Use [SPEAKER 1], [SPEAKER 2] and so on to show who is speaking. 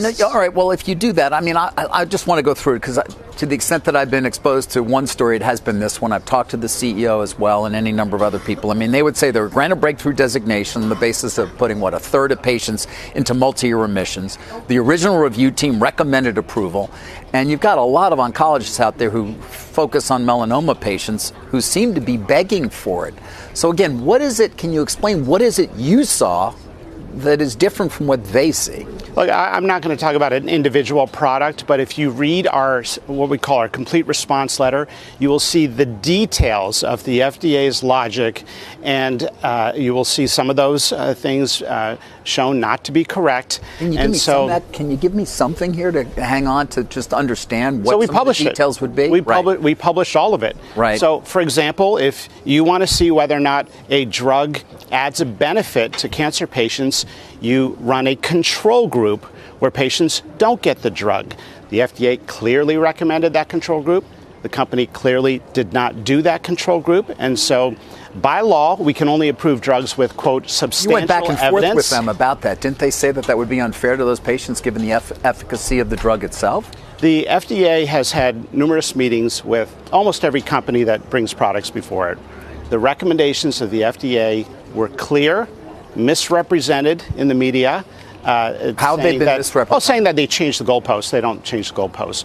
[SPEAKER 1] All right, well, if you do that, I mean, I just want to go through it because to the extent that I've been exposed to one story, it has been this one. I've talked to the CEO as well and any number of other people. I mean, they would say they were granted breakthrough designation on the basis of putting, a third of patients into multi-year remissions. The original review team recommended approval. And you've got a lot of oncologists out there who focus on melanoma patients who seem to be begging for it. So again, what is it, can you explain, what is it you saw that is different from what they see?
[SPEAKER 2] Look, I'm not going to talk about an individual product, but if you read what we call our complete response letter, you will see the details of the FDA's logic, and you will see some of those things shown not to be correct.
[SPEAKER 1] Can you give me something here to hang on to just understand what some of the details would be?
[SPEAKER 2] We published all of it.
[SPEAKER 1] Right.
[SPEAKER 2] So, for example, if you want to see whether or not a drug adds a benefit to cancer patients, you run a control group where patients don't get the drug. The FDA clearly recommended that control group. The company clearly did not do that control group. And so by law, we can only approve drugs with, quote, substantial evidence.
[SPEAKER 1] You went back and forth with them about that. Didn't they say that that would be unfair to those patients given the efficacy of the drug itself?
[SPEAKER 2] The FDA has had numerous meetings with almost every company that brings products before it. The recommendations of the FDA were clear, misrepresented in the media.
[SPEAKER 1] How have they been misrepresented?
[SPEAKER 2] Well, saying that they changed the goalposts. They don't change the goalposts.